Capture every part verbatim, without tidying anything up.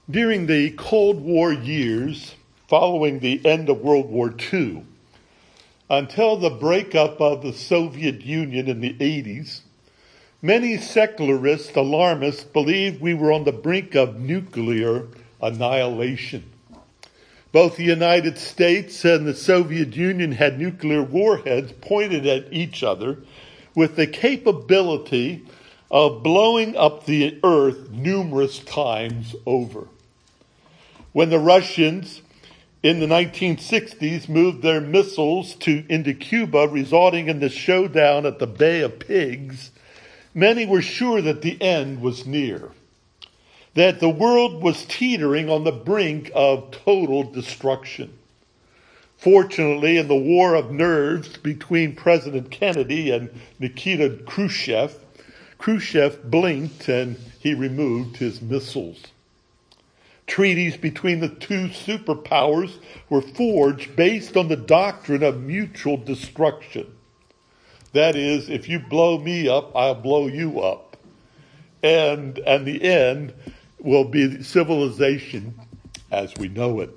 During the Cold War years following the end of World War Two, until the breakup of the Soviet Union in the eighties, many secularist alarmists believed we were on the brink of nuclear annihilation. Both the United States and the Soviet Union had nuclear warheads pointed at each other with the capability of blowing up the earth numerous times over. When the Russians in the nineteen sixties moved their missiles to into Cuba, resulting in the showdown at the Bay of Pigs, many were sure that the end was near, that the world was teetering on the brink of total destruction. Fortunately, in the war of nerves between President Kennedy and Nikita Khrushchev, Khrushchev blinked and he removed his missiles. Treaties between the two superpowers were forged based on the doctrine of mutual destruction. That is, if you blow me up, I'll blow you up. And, and the end will be civilization as we know it.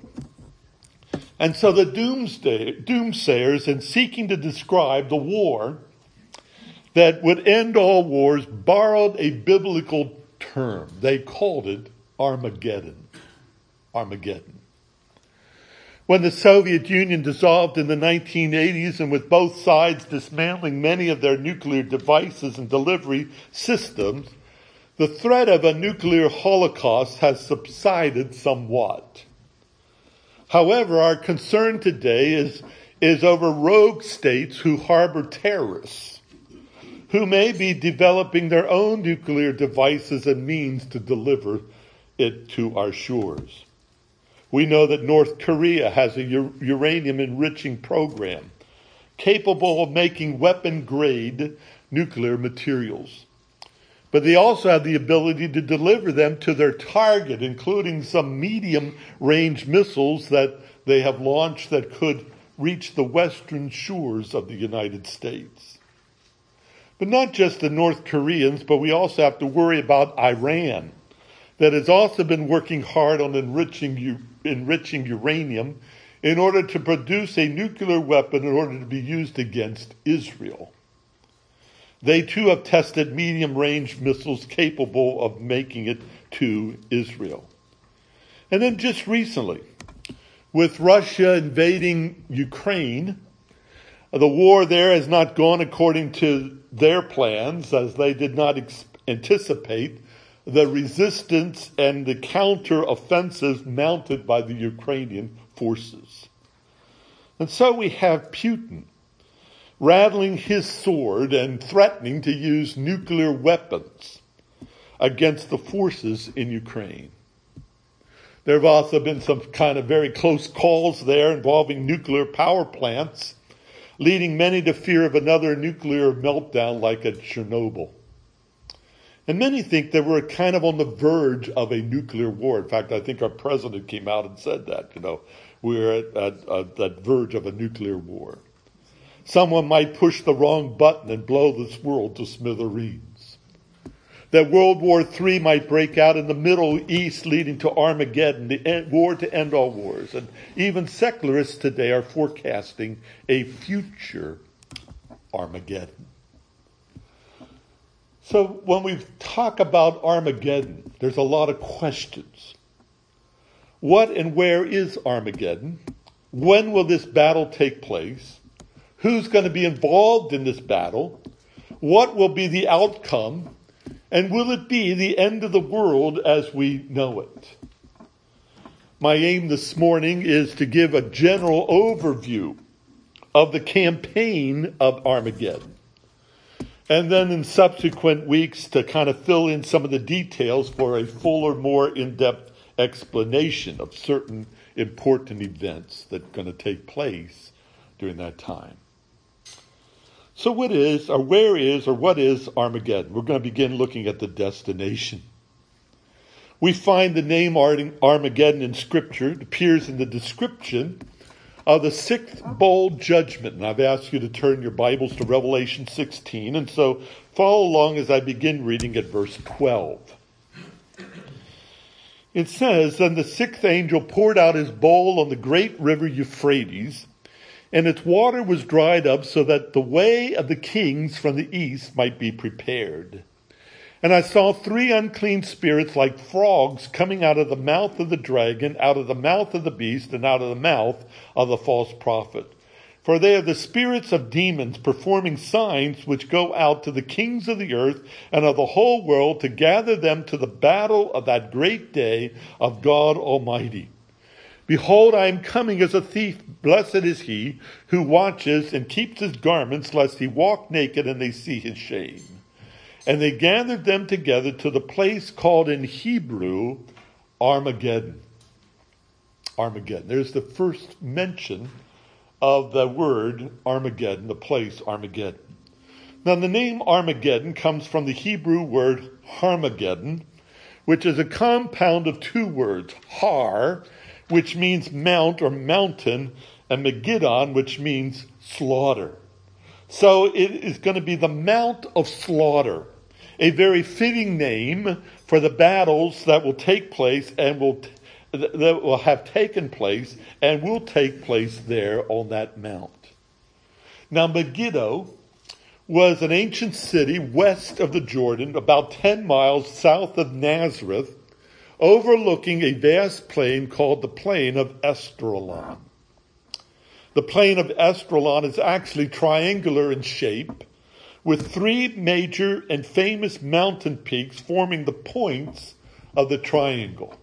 And so the doomsday, doomsayers, in seeking to describe the war that would end all wars, borrowed a biblical term. They called it Armageddon. Armageddon. When the Soviet Union dissolved in the nineteen eighties, and with both sides dismantling many of their nuclear devices and delivery systems, the threat of a nuclear holocaust has subsided somewhat. However, our concern today is, is over rogue states who harbor terrorists, who may be developing their own nuclear devices and means to deliver it to our shores. We know that North Korea has a uranium enriching program capable of making weapon-grade nuclear materials. But they also have the ability to deliver them to their target, including some medium-range missiles that they have launched that could reach the western shores of the United States. But not just the North Koreans, but we also have to worry about Iran, that has also been working hard on enriching, enriching uranium in order to produce a nuclear weapon in order to be used against Israel. They too have tested medium-range missiles capable of making it to Israel. And then just recently, with Russia invading Ukraine, the war there has not gone according to their plans, as they did not ex- anticipate the resistance and the counter-offensive mounted by the Ukrainian forces. And so we have Putin rattling his sword and threatening to use nuclear weapons against the forces in Ukraine. There have also been some kind of very close calls there involving nuclear power plants, leading many to fear of another nuclear meltdown like at Chernobyl. And many think that we're kind of on the verge of a nuclear war. In fact, I think our president came out and said that, you know, we're at, at, at that verge of a nuclear war. Someone might push the wrong button and blow this world to smithereens. That World War Three might break out in the Middle East, leading to Armageddon, the end, war to end all wars. And even secularists today are forecasting a future Armageddon. So when we talk about Armageddon, there's a lot of questions. What and where is Armageddon? When will this battle take place? Who's going to be involved in this battle? What will be the outcome? And will it be the end of the world as we know it? My aim this morning is to give a general overview of the campaign of Armageddon. And then in subsequent weeks to kind of fill in some of the details for a fuller, more in-depth explanation of certain important events that are going to take place during that time. So what is, or where is, or what is Armageddon? We're going to begin looking at the destination. We find the name Armageddon in Scripture. It appears in the description of the sixth bowl judgment. And I've asked you to turn your Bibles to Revelation sixteen. And so follow along as I begin reading at verse twelve. It says, then the sixth angel poured out his bowl on the great river Euphrates, and its water was dried up so that the way of the kings from the east might be prepared. And I saw three unclean spirits like frogs coming out of the mouth of the dragon, out of the mouth of the beast, and out of the mouth of the false prophet. For they are the spirits of demons performing signs which go out to the kings of the earth and of the whole world to gather them to the battle of that great day of God Almighty. Behold, I am coming as a thief. Blessed is he who watches and keeps his garments, lest he walk naked and they see his shame. And they gathered them together to the place called in Hebrew Armageddon. Armageddon. There's the first mention of the word Armageddon, the place Armageddon. Now the name Armageddon comes from the Hebrew word Harmageddon, which is a compound of two words, har, which means mount or mountain, and Megiddo, which means slaughter. So it is going to be the Mount of Slaughter, a very fitting name for the battles that will take place and will t- that will have taken place and will take place there on that mount. Now Megiddo was an ancient city west of the Jordan, about ten miles south of Nazareth, overlooking a vast plain called the Plain of Esdraelon. The Plain of Esdraelon is actually triangular in shape, with three major and famous mountain peaks forming the points of the triangle.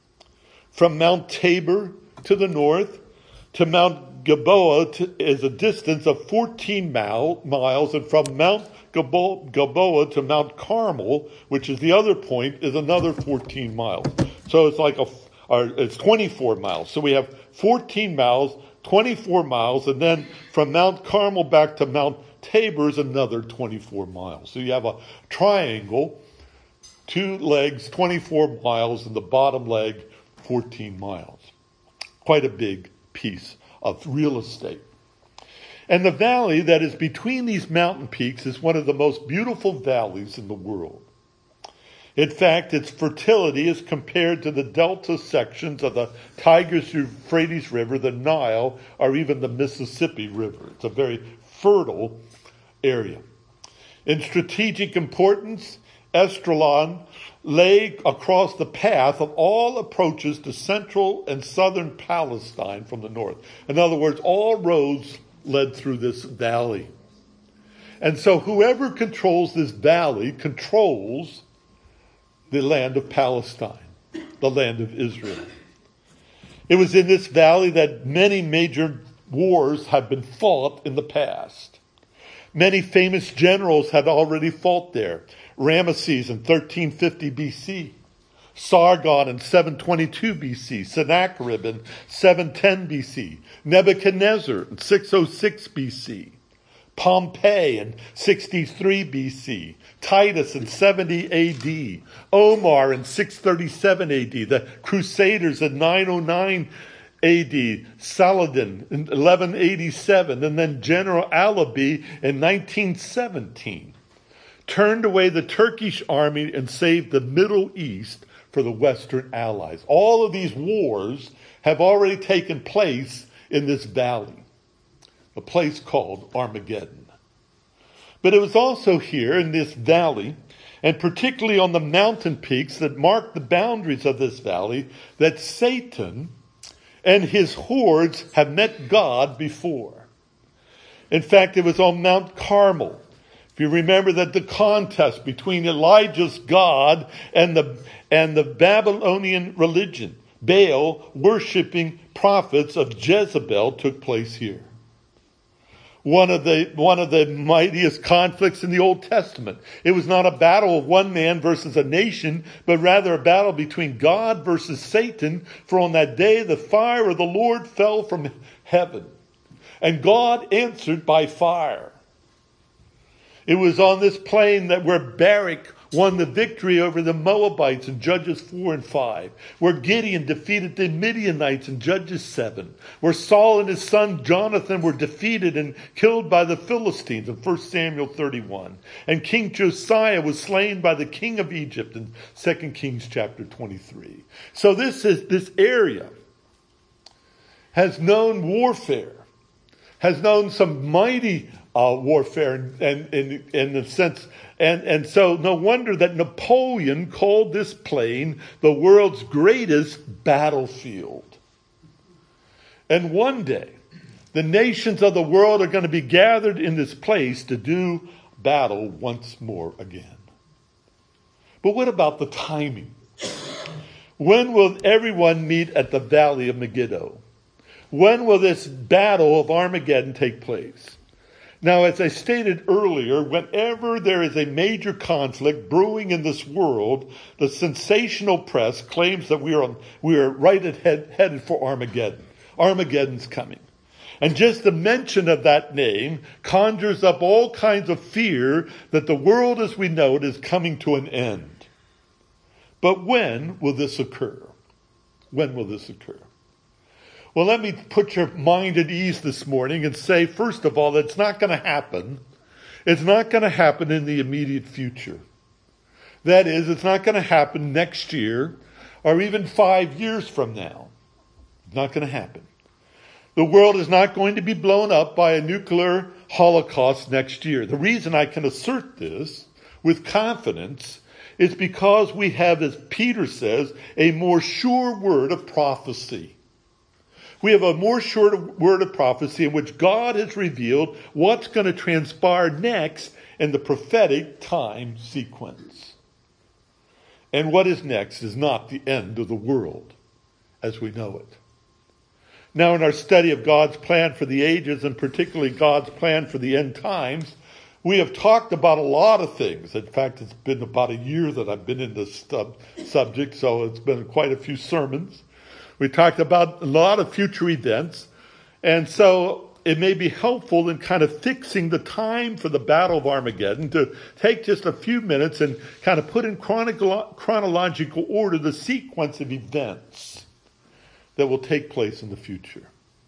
From Mount Tabor to the north to Mount Gilboa to, is a distance of fourteen mile, miles, and from Mount Gilboa, Gilboa to Mount Carmel, which is the other point, is another fourteen miles. So it's like a, or it's twenty-four miles. So we have fourteen miles, twenty-four miles, and then from Mount Carmel back to Mount Tabor is another twenty-four miles. So you have a triangle, two legs, twenty-four miles, and the bottom leg, fourteen miles. Quite a big piece of real estate. And the valley that is between these mountain peaks is one of the most beautiful valleys in the world. In fact, its fertility is compared to the delta sections of the Tigris-Euphrates River, the Nile, or even the Mississippi River. It's a very fertile area. In strategic importance, Esdraelon lay across the path of all approaches to central and southern Palestine from the north. In other words, all roads led through this valley. And so whoever controls this valley controls the land of Palestine, the land of Israel. It was in this valley that many major wars have been fought in the past. Many famous generals had already fought there. Ramesses in thirteen fifty B C, Sargon in seven twenty-two B C, Sennacherib in seven ten B C, Nebuchadnezzar in six oh six B C, Pompey in sixty-three B C, Titus in seventy A D, Omar in six thirty-seven A D, the Crusaders in nine oh nine A D, Saladin in eleven eighty-seven, and then General Alabi in nineteen seventeen. Turned away the Turkish army and saved the Middle East for the Western Allies. All of these wars have already taken place in this valley, a place called Armageddon. But it was also here in this valley, and particularly on the mountain peaks that mark the boundaries of this valley, that Satan and his hordes have met God before. In fact, it was on Mount Carmel. If you remember that the contest between Elijah's God and the, and the Babylonian religion, Baal worshipping prophets of Jezebel, took place here. One of the, one of the mightiest conflicts in the Old Testament. It was not a battle of one man versus a nation, but rather a battle between God versus Satan. For on that day, the fire of the Lord fell from heaven, and God answered by fire. It was on this plain that where Barak won the victory over the Moabites in Judges four and five, where Gideon defeated the Midianites in Judges seven, where Saul and his son Jonathan were defeated and killed by the Philistines in First Samuel thirty-one, and King Josiah was slain by the king of Egypt in Second Kings chapter twenty-three. So this is this area has known warfare, has known some mighty uh, warfare, and in, in, in the sense, and, and so no wonder that Napoleon called this plain the world's greatest battlefield. And one day, the nations of the world are going to be gathered in this place to do battle once more again. But what about the timing? When will everyone meet at the Valley of Megiddo? When will this battle of Armageddon take place? Now, as I stated earlier, whenever there is a major conflict brewing in this world, the sensational press claims that we are on, we are right ahead, headed for Armageddon. Armageddon's coming. And just the mention of that name conjures up all kinds of fear that the world as we know it is coming to an end. But when will this occur? When will this occur? Well, let me put your mind at ease this morning and say, first of all, that it's not going to happen. It's not going to happen in the immediate future. That is, it's not going to happen next year or even five years from now. It's not going to happen. The world is not going to be blown up by a nuclear holocaust next year. The reason I can assert this with confidence is because we have, as Peter says, a more sure word of prophecy. We have a more sure word of prophecy in which God has revealed what's going to transpire next in the prophetic time sequence. And what is next is not the end of the world as we know it. Now, in our study of God's plan for the ages, and particularly God's plan for the end times, we have talked about a lot of things. In fact, it's been about a year that I've been in this sub- subject, so it's been quite a few sermons. We talked about a lot of future events, and so it may be helpful in kind of fixing the time for the Battle of Armageddon to take just a few minutes and kind of put in chronolo- chronological order the sequence of events that will take place in the future.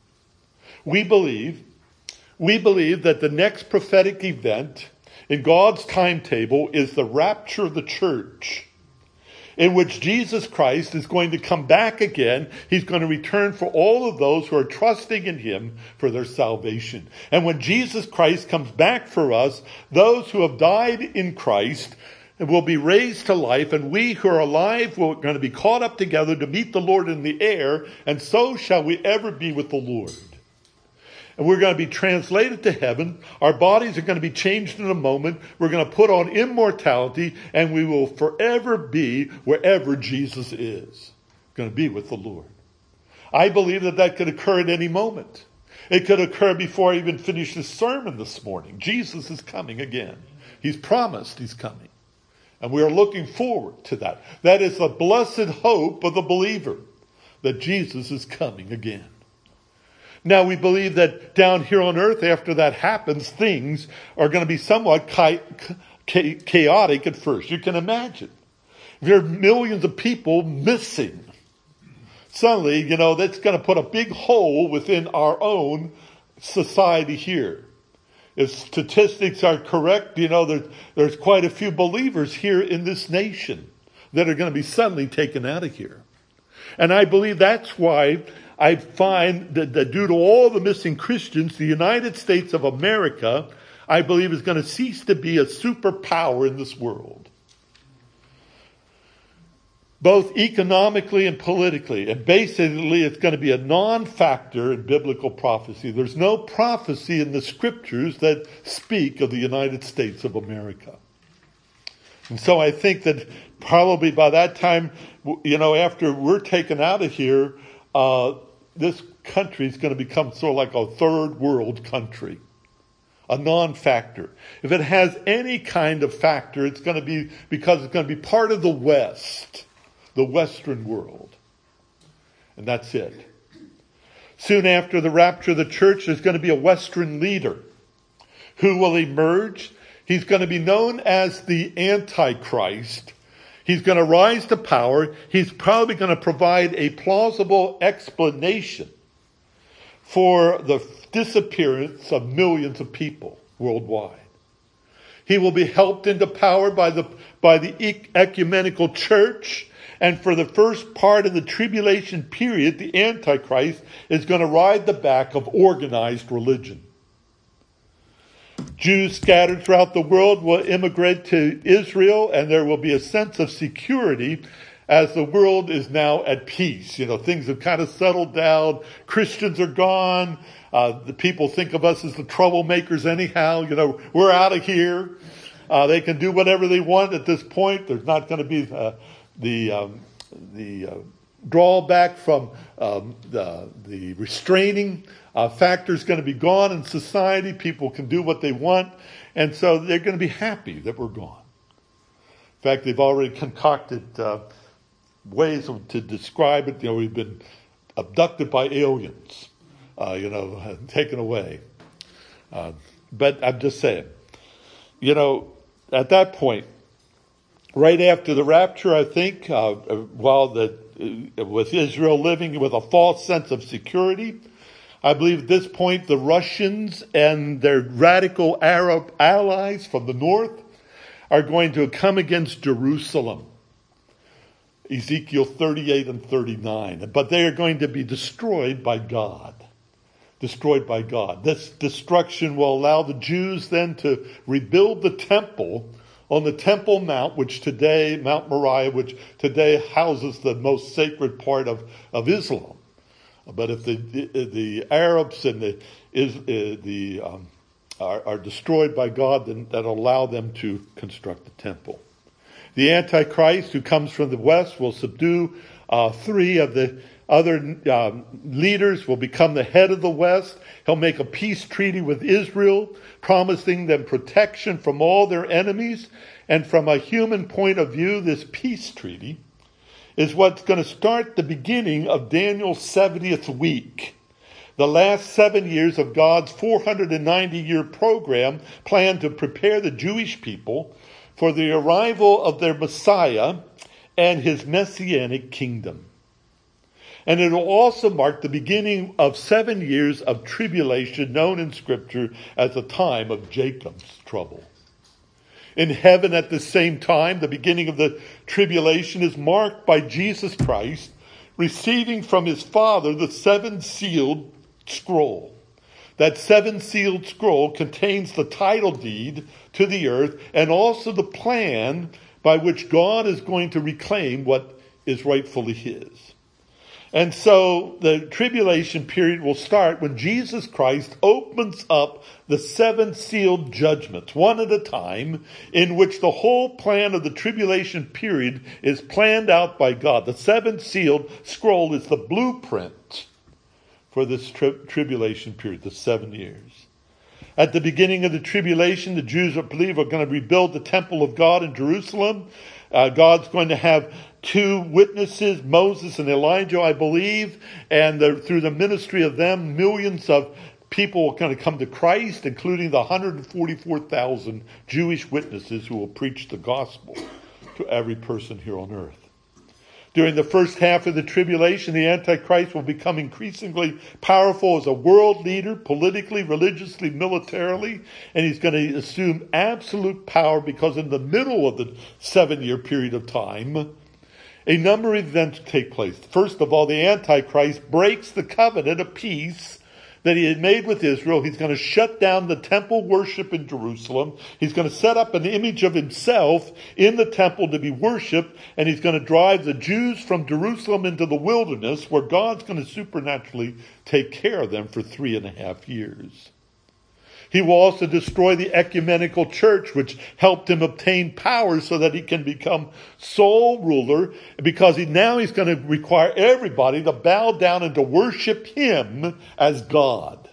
We believe, we believe that the next prophetic event in God's timetable is the rapture of the church, in which Jesus Christ is going to come back again. He's going to return for all of those who are trusting in him for their salvation. And when Jesus Christ comes back for us, those who have died in Christ will be raised to life, and we who are alive will going to be caught up together to meet the Lord in the air, and so shall we ever be with the Lord. And we're going to be translated to heaven. Our bodies are going to be changed in a moment. We're going to put on immortality, and we will forever be wherever Jesus is. Going to be with the Lord. I believe that that could occur at any moment. It could occur before I even finish this sermon this morning. Jesus is coming again. He's promised he's coming. And we are looking forward to that. That is the blessed hope of the believer, that Jesus is coming again. Now, we believe that down here on earth, after that happens, things are going to be somewhat chaotic at first. You can imagine. If there are millions of people missing, suddenly, you know, that's going to put a big hole within our own society here. If statistics are correct, you know, there's, there's quite a few believers here in this nation that are going to be suddenly taken out of here. And I believe that's why I find that, that due to all the missing Christians, the United States of America, I believe, is going to cease to be a superpower in this world. Both economically and politically. And basically, it's going to be a non-factor in biblical prophecy. There's no prophecy in the scriptures that speak of the United States of America. And so I think that probably by that time, you know, after we're taken out of here, uh, this country is going to become sort of like a third world country. A non-factor. If it has any kind of factor, it's going to be because it's going to be part of the West. The Western world. And that's it. Soon after the rapture of the church, there's going to be a Western leader who will emerge. He's going to be known as the Antichrist. He's going to rise to power. He's probably going to provide a plausible explanation for the disappearance of millions of people worldwide. He will be helped into power by the, by the ecumenical church. And for the first part of the tribulation period, the Antichrist is going to ride the back of organized religion. Jews scattered throughout the world will immigrate to Israel, and there will be a sense of security as the world is now at peace. You know, things have kind of settled down. Christians are gone. Uh, the people think of us as the troublemakers anyhow. You know, we're out of here. Uh, they can do whatever they want at this point. There's not going to be uh, the um, the uh, drawback from um, the, the restraining uh, factor is going to be gone in society. People can do what they want. And so they're going to be happy that we're gone. In fact, they've already concocted uh, ways to describe it. You know, we've been abducted by aliens, uh, you know, taken away. Uh, but I'm just saying, you know, at that point, right after the rapture, I think, uh, while the, uh, with Israel living with a false sense of security, I believe at this point the Russians and their radical Arab allies from the north are going to come against Jerusalem. Ezekiel thirty-eight and thirty-nine. But they are going to be destroyed by God. Destroyed by God. This destruction will allow the Jews then to rebuild the temple on the Temple Mount, which today, Mount Moriah, which today houses the most sacred part of, of Islam. But if the the, the Arabs and the is uh, the um, are, are destroyed by God, then that'll allow them to construct the temple. The Antichrist, who comes from the west, will subdue uh, three of the other um, leaders, will become the head of the west. He'll make a peace treaty with Israel, promising them protection from all their enemies. And from a human point of view, this peace treaty is what's going to start the beginning of Daniel's seventieth week. The last seven years of God's four hundred ninety year program planned to prepare the Jewish people for the arrival of their Messiah and his messianic kingdom. And it will also mark the beginning of seven years of tribulation, known in Scripture as the time of Jacob's trouble. In heaven at the same time, the beginning of the tribulation is marked by Jesus Christ receiving from his Father the seven-sealed scroll. That seven-sealed scroll contains the title deed to the earth and also the plan by which God is going to reclaim what is rightfully his. And so the tribulation period will start when Jesus Christ opens up the seven sealed judgments, one at a time, in which the whole plan of the tribulation period is planned out by God. The seven sealed scroll is the blueprint for this tri- tribulation period, the seven years. At the beginning of the tribulation, the Jews, I believe, are going to rebuild the temple of God in Jerusalem. Uh, God's going to have two witnesses, Moses and Elijah, I believe, and the, through the ministry of them, millions of people are going to come to Christ, including the one hundred forty-four thousand Jewish witnesses who will preach the gospel to every person here on earth. During the first half of the tribulation, the Antichrist will become increasingly powerful as a world leader, politically, religiously, militarily, and he's going to assume absolute power because in the middle of the seven-year period of time, a number of events take place. First of all, the Antichrist breaks the covenant of peace that he had made with Israel. He's going to shut down the temple worship in Jerusalem. He's going to set up an image of himself in the temple to be worshipped, and he's going to drive the Jews from Jerusalem into the wilderness, where God's going to supernaturally take care of them for three and a half years. He will also destroy the ecumenical church, which helped him obtain power so that he can become sole ruler, because he now he's going to require everybody to bow down and to worship him as God.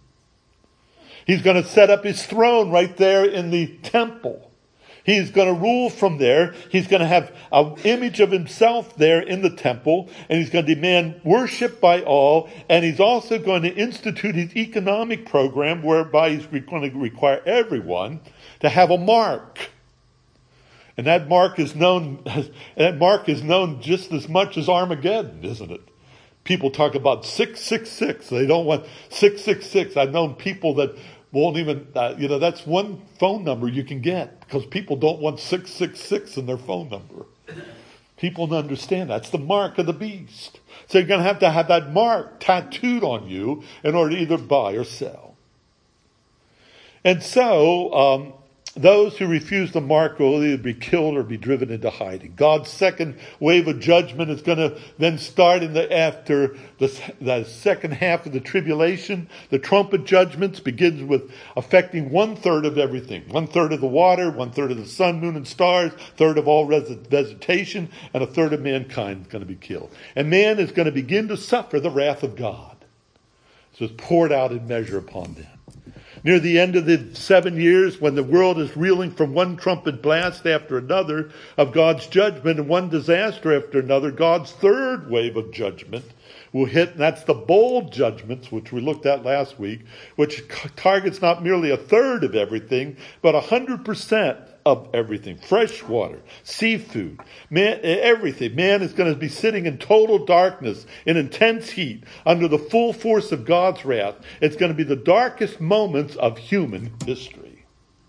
He's going to set up his throne right there in the temple. He's going to rule from there. He's going to have an image of himself there in the temple, and he's going to demand worship by all, and he's also going to institute his economic program whereby he's going to require everyone to have a mark. And that mark is known, that mark is known just as much as Armageddon, isn't it? People talk about six six six. They don't want six six six. I've known people that won't even, uh, you know, that's one phone number you can get because people don't want six six six in their phone number. People don't understand that's the mark of the beast. So you're going to have to have that mark tattooed on you in order to either buy or sell. And so, um, those who refuse the mark will either be killed or be driven into hiding. God's second wave of judgment is going to then start in the after the, the second half of the tribulation. The trumpet judgments begins with affecting one third of everything. One third of the water, one third of the sun, moon, and stars, third of all res- vegetation, and a third of mankind is going to be killed. And man is going to begin to suffer the wrath of God. So it's poured out in measure upon them. Near the end of the seven years, when the world is reeling from one trumpet blast after another of God's judgment and one disaster after another, God's third wave of judgment will hit. And that's the bowl judgments, which we looked at last week, which targets not merely a third of everything, but a hundred percent of everything. Fresh water, seafood, man, everything. Man is going to be sitting in total darkness, in intense heat, under the full force of God's wrath. It's going to be the darkest moments of human history.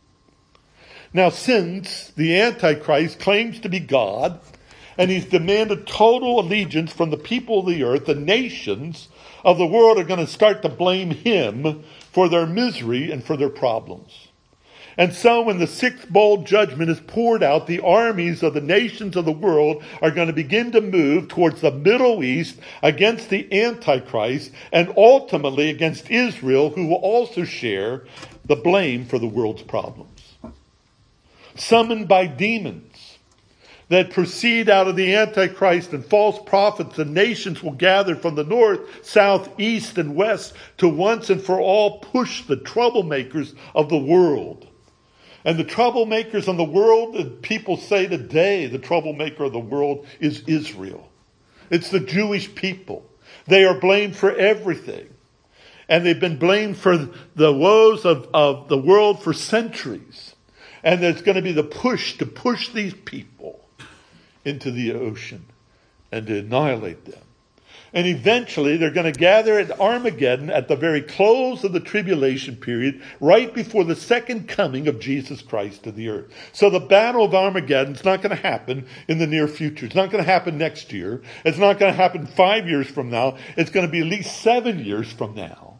Now, since the Antichrist claims to be God, and he's demanded total allegiance from the people of the earth, the nations of the world are going to start to blame him for their misery and for their problems. And so when the sixth bowl judgment is poured out, the armies of the nations of the world are going to begin to move towards the Middle East against the Antichrist and ultimately against Israel, who will also share the blame for the world's problems. Summoned by demons that proceed out of the Antichrist and false prophets, the nations will gather from the north, south, east, and west to once and for all push the troublemakers of the world. And the troublemakers in the world, people say today, the troublemaker of the world is Israel. It's the Jewish people. They are blamed for everything. And they've been blamed for the woes of, of the world for centuries. And there's going to be the push to push these people into the ocean and to annihilate them. And eventually they're going to gather at Armageddon at the very close of the tribulation period, right before the second coming of Jesus Christ to the earth. So the battle of Armageddon is not going to happen in the near future. It's not going to happen next year. It's not going to happen five years from now. It's going to be at least seven years from now.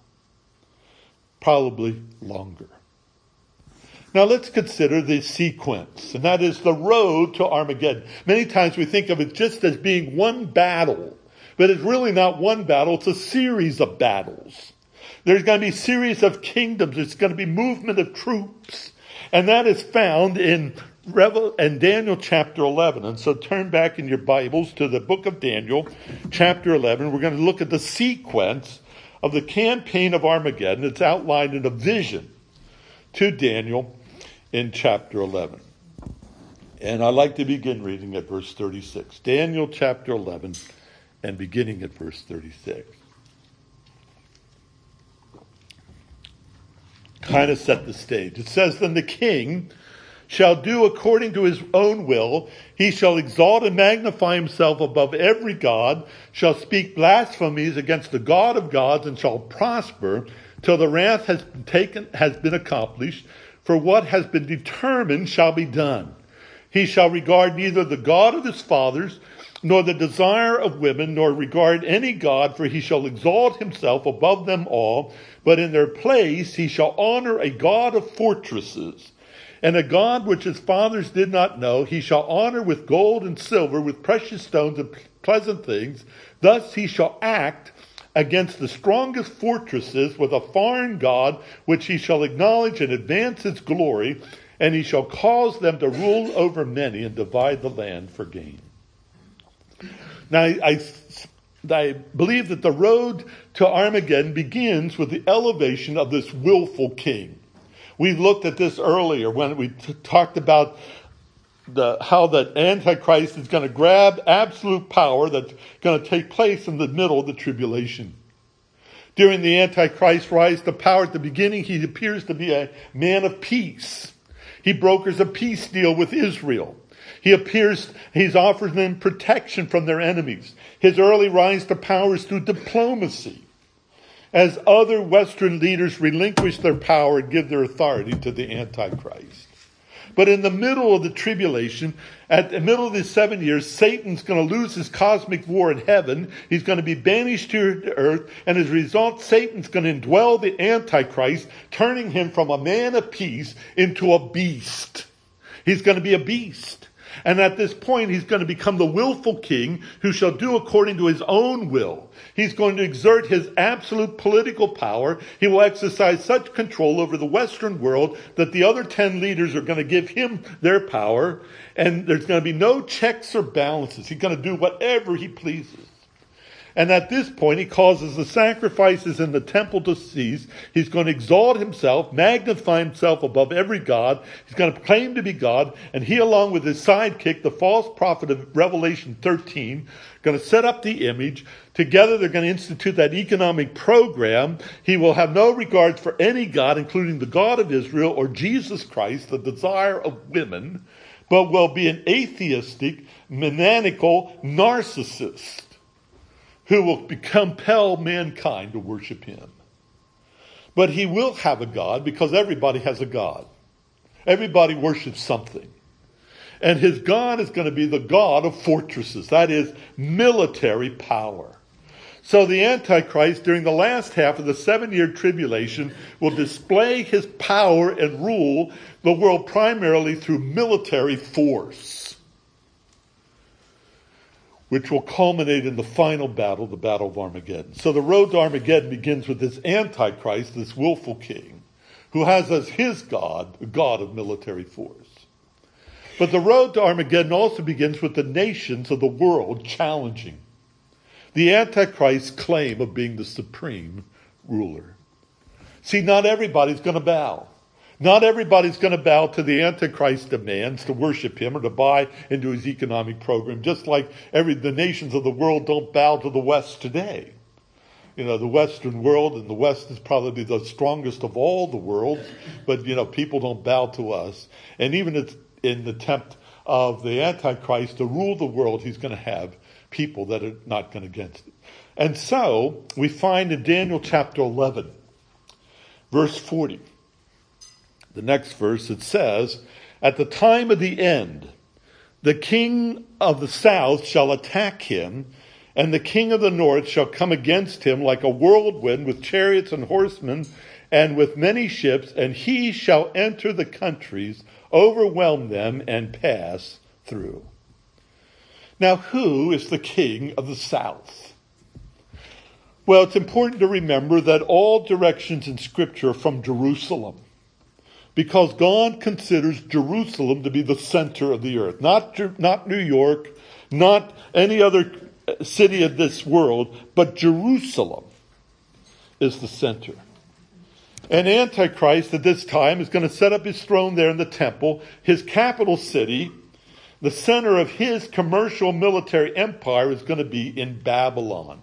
Probably longer. Now let's consider the sequence, and that is the road to Armageddon. Many times we think of it just as being one battle. But it's really not one battle, it's a series of battles. There's going to be a series of kingdoms. There's going to be movement of troops. And that is found in Revel and Daniel chapter eleven. And so turn back in your Bibles to the book of Daniel, chapter eleven. We're going to look at the sequence of the campaign of Armageddon. It's outlined in a vision to Daniel in chapter eleven. And I'd like to begin reading at verse thirty-six. Daniel chapter eleven. And beginning at verse thirty-six. Kind of set the stage. It says, "Then the king shall do according to his own will. He shall exalt and magnify himself above every god, shall speak blasphemies against the God of gods, and shall prosper till the wrath has been taken, has been accomplished. For what has been determined shall be done. He shall regard neither the God of his fathers, nor the desire of women, nor regard any god, for he shall exalt himself above them all. But in their place he shall honor a god of fortresses, and a god which his fathers did not know. He shall honor with gold and silver, with precious stones and pleasant things. Thus he shall act against the strongest fortresses with a foreign god, which he shall acknowledge and advance its glory, and he shall cause them to rule over many and divide the land for gain." Now, I, I believe that the road to Armageddon begins with the elevation of this willful king. We looked at this earlier when we t- talked about the, how the Antichrist is going to grab absolute power that's going to take place in the middle of the tribulation. During the Antichrist rise to power at the beginning, he appears to be a man of peace. He brokers a peace deal with Israel. He appears, he's offering them protection from their enemies. His early rise to power is through diplomacy, as other Western leaders relinquish their power and give their authority to the Antichrist. But in the middle of the tribulation, at the middle of the seven years, Satan's going to lose his cosmic war in heaven. He's going to be banished to earth. And as a result, Satan's going to indwell the Antichrist, turning him from a man of peace into a beast. He's going to be a beast. And at this point, he's going to become the willful king who shall do according to his own will. He's going to exert his absolute political power. He will exercise such control over the Western world that the other ten leaders are going to give him their power. And there's going to be no checks or balances. He's going to do whatever he pleases. And at this point, he causes the sacrifices in the temple to cease. He's going to exalt himself, magnify himself above every god. He's going to claim to be God. And he, along with his sidekick, the false prophet of Revelation thirteen, going to set up the image. Together, they're going to institute that economic program. He will have no regards for any god, including the God of Israel or Jesus Christ, the desire of women, but will be an atheistic, maniacal narcissist who will compel mankind to worship him. But he will have a God because everybody has a God. Everybody worships something. And his God is going to be the God of fortresses. That is military power. So the Antichrist, during the last half of the seven-year tribulation, will display his power and rule the world primarily through military force, which will culminate in the final battle, the Battle of Armageddon. So the road to Armageddon begins with this Antichrist, this willful king, who has as his God, the God of military force. But the road to Armageddon also begins with the nations of the world challenging the Antichrist's claim of being the supreme ruler. See, not everybody's going to bow. Not everybody's going to bow to the Antichrist's demands to worship him or to buy into his economic program, just like every the nations of the world don't bow to the West today. You know, the Western world, and the West is probably the strongest of all the worlds, but, you know, people don't bow to us. And even it's in the attempt of the Antichrist to rule the world, he's going to have people that are not going against it. And so we find in Daniel chapter eleven, verse forty, the next verse, it says, "At the time of the end, the king of the south shall attack him, and the king of the north shall come against him like a whirlwind with chariots and horsemen and with many ships, and he shall enter the countries, overwhelm them, and pass through." Now, who is the king of the south? Well, it's important to remember that all directions in Scripture are from Jerusalem, because God considers Jerusalem to be the center of the earth. Not, not New York, not any other city of this world, but Jerusalem is the center. And Antichrist at this time is going to set up his throne there in the temple, his capital city. The center of his commercial military empire is going to be in Babylon.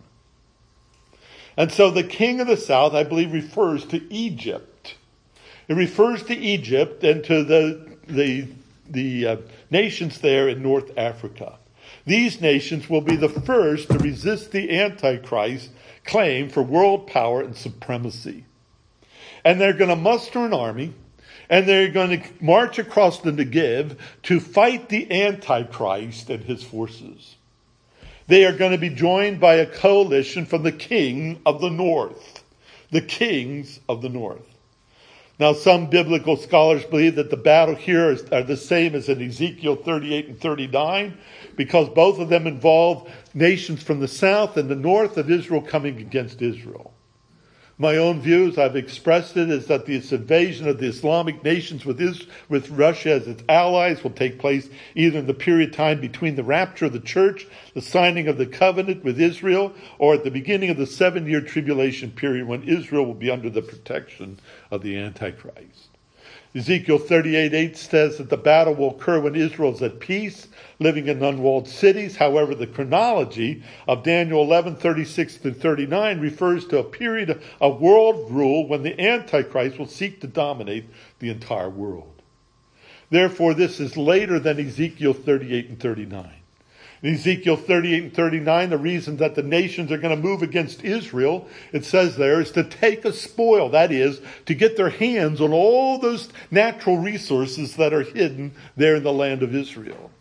And so the king of the south, I believe, refers to Egypt. It refers to Egypt and to the, the, the uh, nations there in North Africa. These nations will be the first to resist the Antichrist's claim for world power and supremacy. And they're going to muster an army, and they're going to march across the Negev to fight the Antichrist and his forces. They are going to be joined by a coalition from the king of the north, the kings of the north. Now, some biblical scholars believe that the battle here is, are the same as in Ezekiel thirty-eight and thirty-nine, because both of them involve nations from the south and the north of Israel coming against Israel. My own views, I've expressed it, is that this invasion of the Islamic nations with, Israel, with Russia as its allies will take place either in the period of time between the rapture of the church, the signing of the covenant with Israel, or at the beginning of the seven-year tribulation period when Israel will be under the protection of the Antichrist. Ezekiel thirty-eight eight says that the battle will occur when Israel is at peace, living in unwalled cities. However, the chronology of Daniel eleven thirty-six through thirty-nine refers to a period of world rule when the Antichrist will seek to dominate the entire world. Therefore, this is later than Ezekiel thirty-eight and thirty-nine. In Ezekiel thirty-eight and thirty-nine, the reason that the nations are going to move against Israel, it says there, is to take a spoil. That is, to get their hands on all those natural resources that are hidden there in the land of Israel.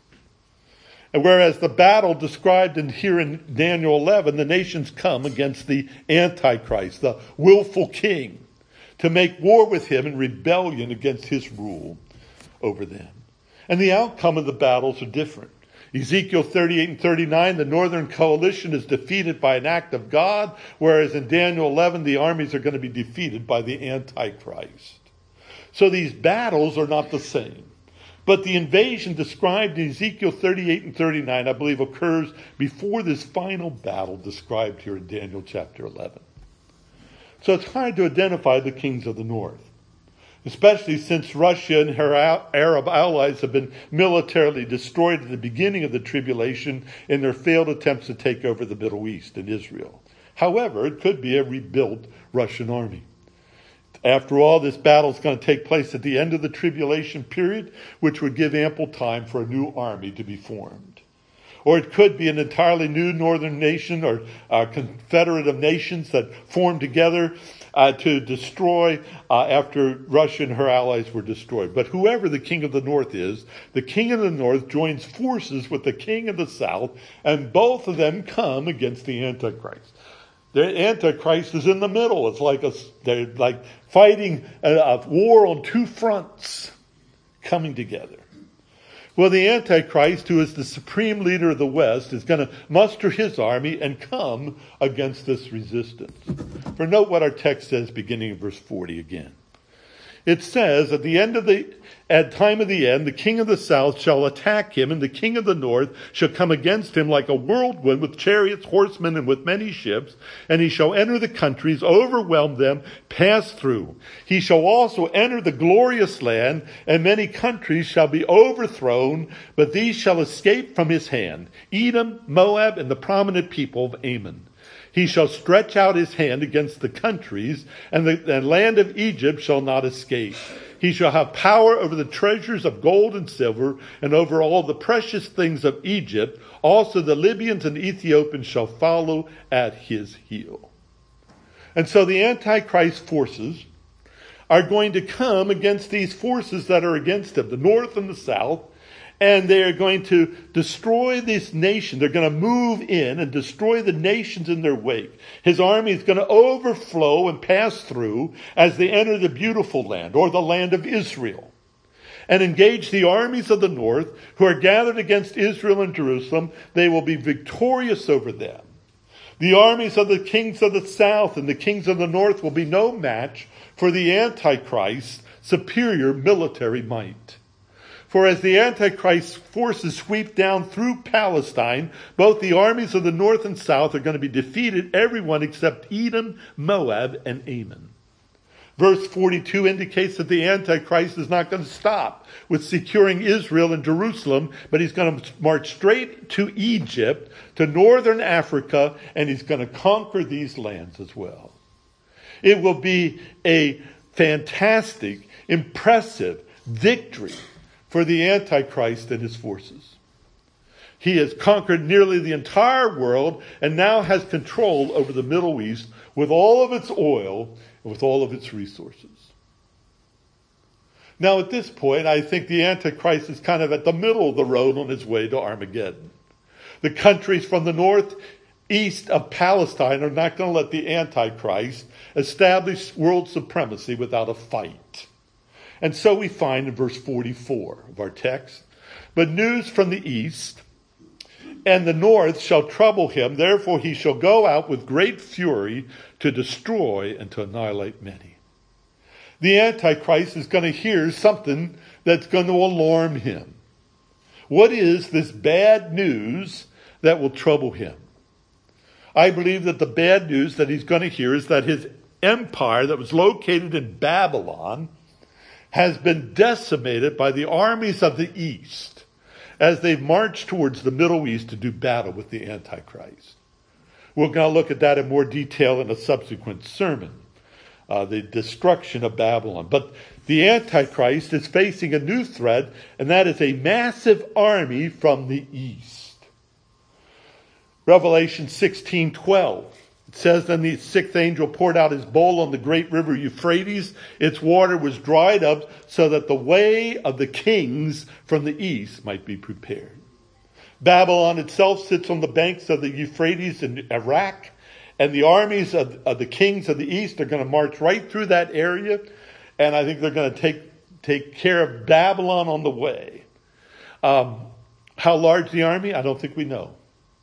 And whereas the battle described in here in Daniel eleven, the nations come against the Antichrist, the willful king, to make war with him in rebellion against his rule over them. And the outcome of the battles are different. Ezekiel thirty-eight and thirty-nine, the northern coalition is defeated by an act of God, whereas in Daniel eleven, the armies are going to be defeated by the Antichrist. So these battles are not the same. But the invasion described in Ezekiel thirty-eight and thirty-nine, I believe, occurs before this final battle described here in Daniel chapter eleven. So it's hard to identify the kings of the north, especially since Russia and her Arab allies have been militarily destroyed at the beginning of the tribulation in their failed attempts to take over the Middle East and Israel. However, it could be a rebuilt Russian army. After all, this battle is going to take place at the end of the tribulation period, which would give ample time for a new army to be formed. Or it could be an entirely new northern nation or a confederate of nations that formed together uh, to destroy uh, after Russia and her allies were destroyed. But whoever the king of the north is, the king of the north joins forces with the king of the south, and both of them come against the Antichrist. The Antichrist is in the middle. It's like a, they're like fighting a, a war on two fronts coming together. Well, the Antichrist, who is the supreme leader of the West, is going to muster his army and come against this resistance. For note what our text says beginning in verse forty again. It says, at the end of the, at time of the end, the king of the south shall attack him, and the king of the north shall come against him like a whirlwind with chariots, horsemen, and with many ships, and he shall enter the countries, overwhelm them, pass through. He shall also enter the glorious land, and many countries shall be overthrown, but these shall escape from his hand, Edom, Moab, and the prominent people of Ammon. He shall stretch out his hand against the countries, and the, the land of Egypt shall not escape. He shall have power over the treasures of gold and silver, and over all the precious things of Egypt. Also the Libyans and Ethiopians shall follow at his heel. And so the Antichrist forces are going to come against these forces that are against him, the north and the south, and they are going to destroy this nation. They're going to move in and destroy the nations in their wake. His army is going to overflow and pass through as they enter the beautiful land, or the land of Israel, and engage the armies of the north who are gathered against Israel and Jerusalem. They will be victorious over them. The armies of the kings of the south and the kings of the north will be no match for the Antichrist's superior military might. For as the Antichrist forces sweep down through Palestine, both the armies of the north and south are going to be defeated, everyone except Edom, Moab, and Ammon. Verse forty-two indicates that the Antichrist is not going to stop with securing Israel and Jerusalem, but he's going to march straight to Egypt, to northern Africa, and he's going to conquer these lands as well. It will be a fantastic, impressive victory for the Antichrist and his forces. He has conquered nearly the entire world and now has control over the Middle East with all of its oil and with all of its resources. Now at this point, I think the Antichrist is kind of at the middle of the road on his way to Armageddon. The countries from the north east of Palestine are not going to let the Antichrist establish world supremacy without a fight. And so we find in verse forty-four of our text, but news from the east and the north shall trouble him, therefore he shall go out with great fury to destroy and to annihilate many. The Antichrist is going to hear something that's going to alarm him. What is this bad news that will trouble him? I believe that the bad news that he's going to hear is that his empire that was located in Babylon has been decimated by the armies of the east as they've marched towards the Middle East to do battle with the Antichrist. We're going to look at that in more detail in a subsequent sermon, uh, the destruction of Babylon. But The Antichrist is facing a new threat, and that is a massive army from the east. Revelation sixteen twelve. It says, then the sixth angel poured out his bowl on the great river Euphrates. Its water was dried up so that the way of the kings from the east might be prepared. Babylon itself sits on the banks of the Euphrates in Iraq, and the armies of, of the kings of the east are going to march right through that area, and I think they're going to take, take care of Babylon on the way. Um, how large the army? I don't think we know.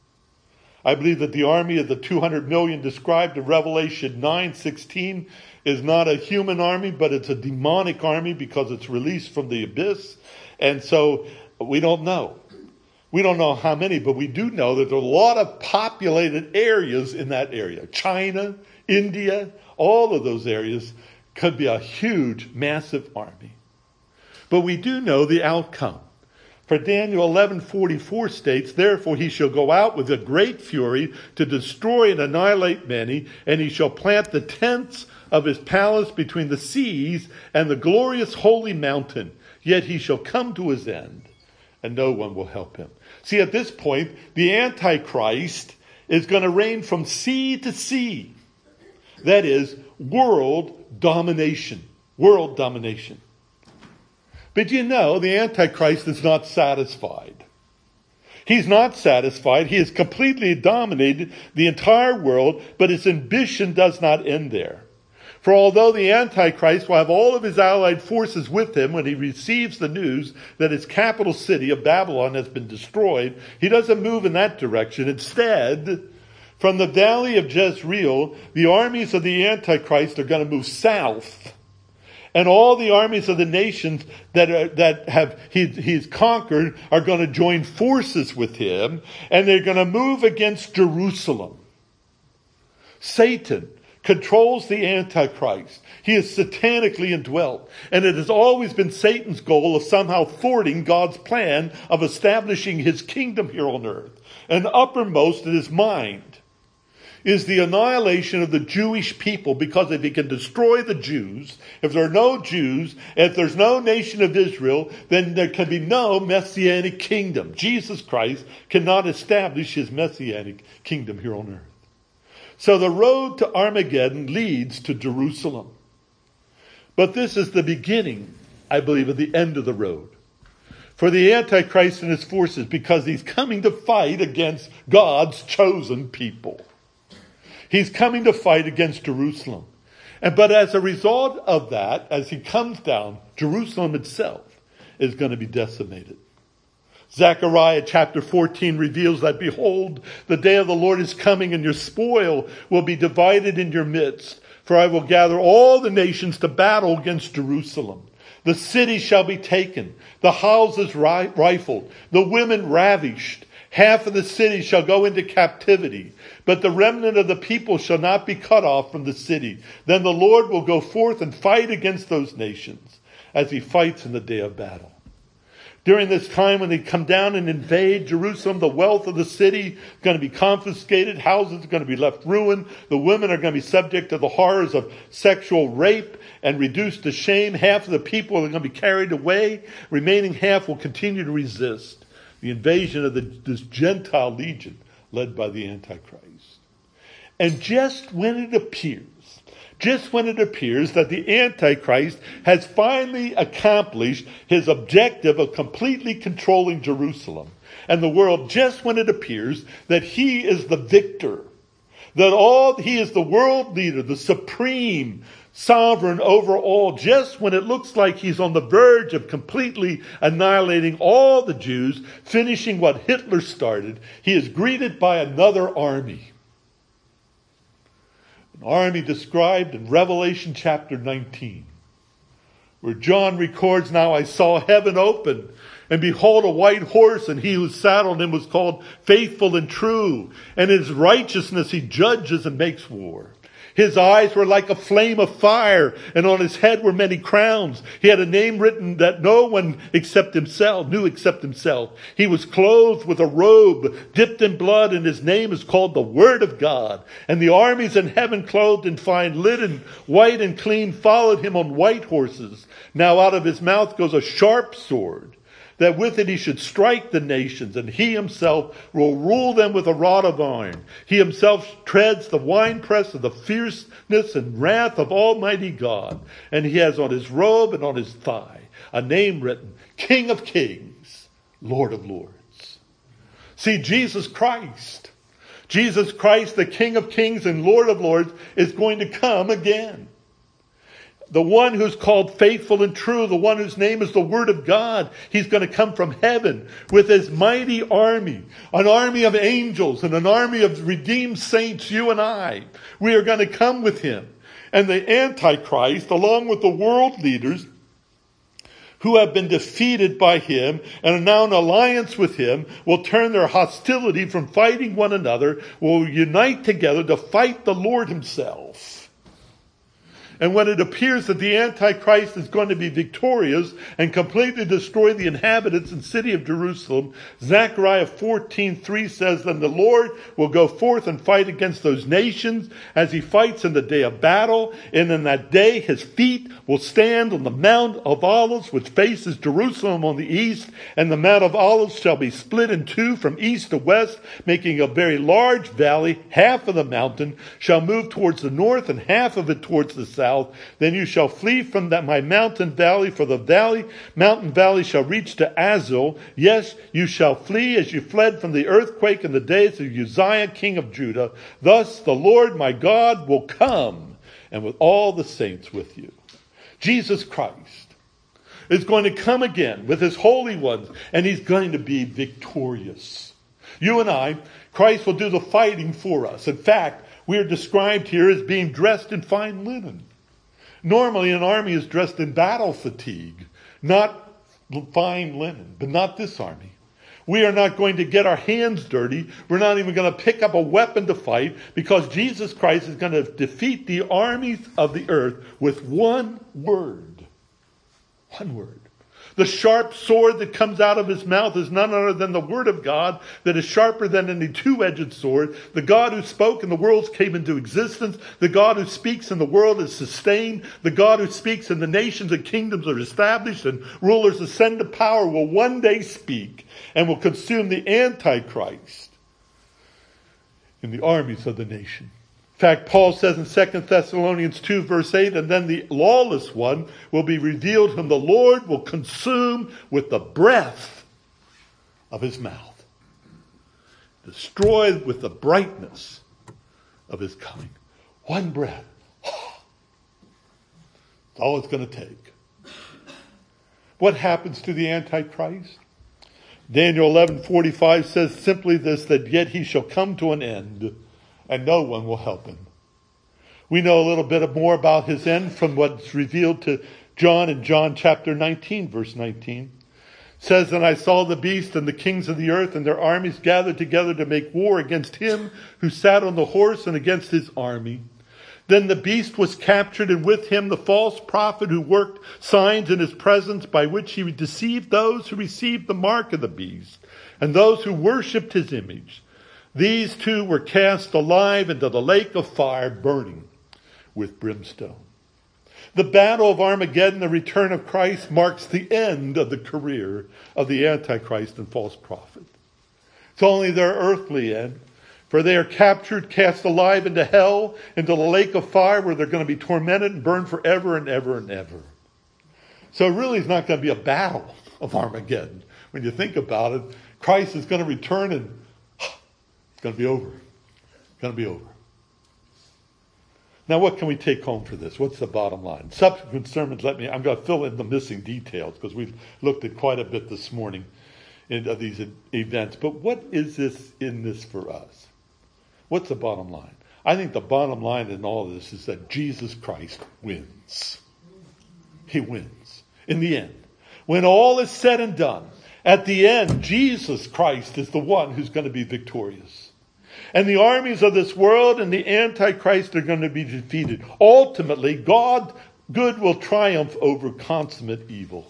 I believe that the army of the two hundred million described in Revelation nine sixteen is not a human army, but it's a demonic army because it's released from the abyss. And so we don't know. We don't know how many, but we do know that there are a lot of populated areas in that area. China, India, all of those areas could be a huge, massive army. But we do know the outcome. For Daniel eleven forty-four states, therefore he shall go out with a great fury to destroy and annihilate many, and he shall plant the tents of his palace between the seas and the glorious holy mountain. Yet he shall come to his end, and no one will help him. See, at this point, the Antichrist is going to reign from sea to sea. That is, world domination. World domination. But you know, the Antichrist is not satisfied. He's not satisfied. He has completely dominated the entire world, but his ambition does not end there. For although the Antichrist will have all of his allied forces with him when he receives the news that his capital city of Babylon has been destroyed, he doesn't move in that direction. Instead, from the valley of Jezreel, the armies of the Antichrist are going to move south. And all the armies of the nations that are, that have he, he's conquered are going to join forces with him, and they're going to move against Jerusalem. Satan controls the Antichrist. He is satanically indwelt, and it has always been Satan's goal of somehow thwarting God's plan of establishing his kingdom here on earth. And uppermost in his mind is the annihilation of the Jewish people, because if he can destroy the Jews, if there are no Jews, if there's no nation of Israel, then there can be no messianic kingdom. Jesus Christ cannot establish his messianic kingdom here on earth. So the road to Armageddon leads to Jerusalem. But this is the beginning, I believe, of the end of the road for the Antichrist and his forces, because he's coming to fight against God's chosen people. He's coming to fight against Jerusalem. And but as a result of that, as he comes down, Jerusalem itself is going to be decimated. Zechariah chapter fourteen reveals that, behold, the day of the Lord is coming, and your spoil will be divided in your midst. For I will gather all the nations to battle against Jerusalem. The city shall be taken, the houses ri- rifled, the women ravished. Half of the city shall go into captivity, but the remnant of the people shall not be cut off from the city. Then the Lord will go forth and fight against those nations as he fights in the day of battle. During this time when they come down and invade Jerusalem, the wealth of the city is going to be confiscated. Houses are going to be left ruined. The women are going to be subject to the horrors of sexual rape and reduced to shame. Half of the people are going to be carried away. Remaining half will continue to resist the invasion of the, this Gentile legion led by the Antichrist. And just when it appears, just when it appears that the Antichrist has finally accomplished his objective of completely controlling Jerusalem and the world, just when it appears that he is the victor, that all he is the world leader, the supreme sovereign over all, just when it looks like he's on the verge of completely annihilating all the Jews, finishing what Hitler started, he is greeted by another army. An army described in Revelation chapter nineteen, where John records, now I saw heaven open, and behold a white horse, and he who saddled him was called Faithful and True, and in his righteousness he judges and makes war. His eyes were like a flame of fire, and on his head were many crowns. He had a name written that no one except himself knew except himself. He was clothed with a robe dipped in blood, and his name is called the Word of God. And the armies in heaven, clothed in fine linen, white and clean, followed him on white horses. Now out of his mouth goes a sharp sword, that with it he should strike the nations, and he himself will rule them with a rod of iron. He himself treads the winepress of the fierceness and wrath of Almighty God. And he has on his robe and on his thigh a name written, King of Kings, Lord of Lords. See, Jesus Christ, Jesus Christ, the King of Kings and Lord of Lords, is going to come again. The one who's called faithful and true, the one whose name is the Word of God, he's going to come from heaven with his mighty army, an army of angels and an army of redeemed saints, you and I. We are going to come with him. And the Antichrist, along with the world leaders who have been defeated by him and are now in alliance with him, will turn their hostility from fighting one another, will unite together to fight the Lord himself. And when it appears that the Antichrist is going to be victorious and completely destroy the inhabitants and city of Jerusalem, Zechariah fourteen three says, Then the Lord will go forth and fight against those nations as he fights in the day of battle. And in that day his feet will stand on the Mount of Olives, which faces Jerusalem on the east. And the Mount of Olives shall be split in two from east to west, making a very large valley. Half of the mountain shall move towards the north and half of it towards the south. Then you shall flee from that my mountain valley, for the valley, mountain valley shall reach to Azal. Yes, you shall flee as you fled from the earthquake in the days of Uzziah, king of Judah. Thus the Lord my God will come, and with all the saints with you. Jesus Christ is going to come again with his holy ones, and he's going to be victorious. You and I, Christ will do the fighting for us. In fact, we are described here as being dressed in fine linen. Normally, an army is dressed in battle fatigue, not fine linen, but not this army. We are not going to get our hands dirty. We're not even going to pick up a weapon to fight, because Jesus Christ is going to defeat the armies of the earth with one word. One word. The sharp sword that comes out of his mouth is none other than the Word of God, that is sharper than any two-edged sword. The God who spoke and the worlds came into existence. The God who speaks and the world is sustained. The God who speaks and the nations and kingdoms are established and rulers ascend to power will one day speak and will consume the Antichrist in the armies of the nation. In fact, Paul says in Second Thessalonians two, verse eight, and then the lawless one will be revealed, whom the Lord will consume with the breath of his mouth. Destroyed with the brightness of his coming. One breath. That's all it's going to take. What happens to the Antichrist? Daniel eleven forty-five says simply this, that yet he shall come to an end, and no one will help him. We know a little bit more about his end from what's revealed to John in John chapter nineteen, verse nineteen. It says, And I saw the beast and the kings of the earth and their armies gathered together to make war against him who sat on the horse and against his army. Then the beast was captured, and with him the false prophet who worked signs in his presence, by which he deceived those who received the mark of the beast and those who worshipped his image. These two were cast alive into the lake of fire, burning with brimstone. The battle of Armageddon, the return of Christ, marks the end of the career of the Antichrist and false prophet. It's only their earthly end, for they are captured, cast alive into hell, into the lake of fire, where they're going to be tormented and burned forever and ever and ever. So it really is not going to be a battle of Armageddon. When you think about it, Christ is going to return and it's going to be over. It's going to be over. Now, what can we take home for this? What's the bottom line? Subsequent sermons, let me, I'm going to fill in the missing details, because we've looked at quite a bit this morning in these events. But what is this in this for us? What's the bottom line? I think the bottom line in all of this is that Jesus Christ wins. He wins. In the end. When all is said and done, at the end, Jesus Christ is the one who's going to be victorious. And the armies of this world and the Antichrist are going to be defeated. Ultimately, God, good will triumph over consummate evil.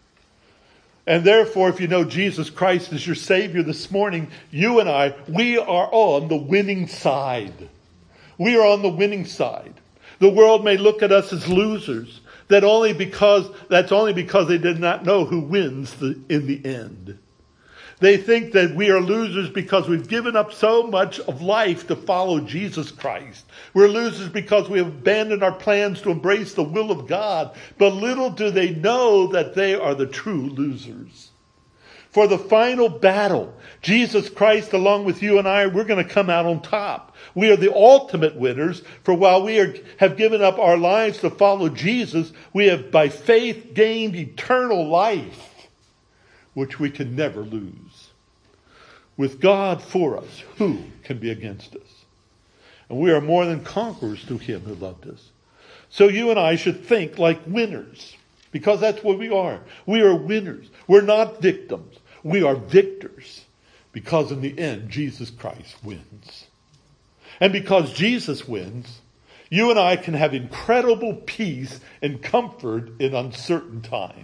And therefore, if you know Jesus Christ as your Savior this morning, you and I, we are on the winning side. We are on the winning side. The world may look at us as losers. That only because, that's only because they did not know who wins the, in the end. They think that we are losers because we've given up so much of life to follow Jesus Christ. We're losers because we have abandoned our plans to embrace the will of God. But little do they know that they are the true losers. For the final battle, Jesus Christ, along with you and I, we're going to come out on top. We are the ultimate winners, for while we are, have given up our lives to follow Jesus, we have by faith gained eternal life, which we can never lose. With God for us, who can be against us? And we are more than conquerors through him who loved us. So you and I should think like winners, because that's what we are. We are winners. We're not victims. We are victors, because in the end, Jesus Christ wins. And because Jesus wins, you and I can have incredible peace and comfort in uncertain times.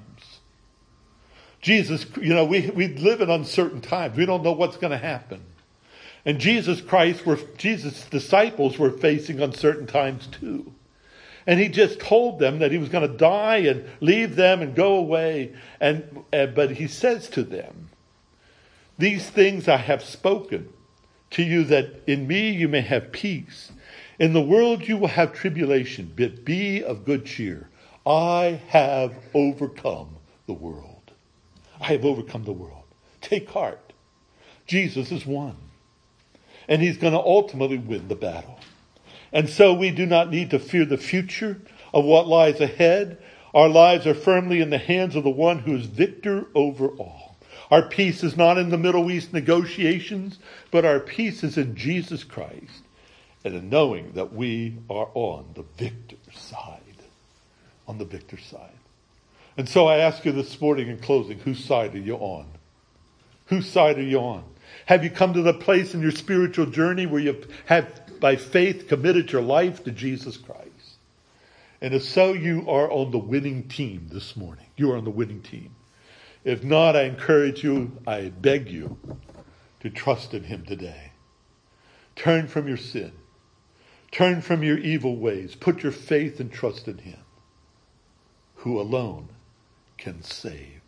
Jesus, you know, we, we live in uncertain times. We don't know what's going to happen. And Jesus Christ, were, Jesus' disciples were facing uncertain times too. And he just told them that he was going to die and leave them and go away. And, and but he says to them, these things I have spoken to you, that in me you may have peace. In the world you will have tribulation, but be of good cheer. I have overcome the world. I have overcome the world. Take heart. Jesus has won. And he's going to ultimately win the battle. And so we do not need to fear the future of what lies ahead. Our lives are firmly in the hands of the one who is victor over all. Our peace is not in the Middle East negotiations, but our peace is in Jesus Christ and in knowing that we are on the victor side. On the victor side. And so I ask you this morning in closing, whose side are you on? Whose side are you on? Have you come to the place in your spiritual journey where you have, by faith, committed your life to Jesus Christ? And if so, you are on the winning team this morning. You are on the winning team. If not, I encourage you, I beg you, to trust in him today. Turn from your sin. Turn from your evil ways. Put your faith and trust in him, who alone can save.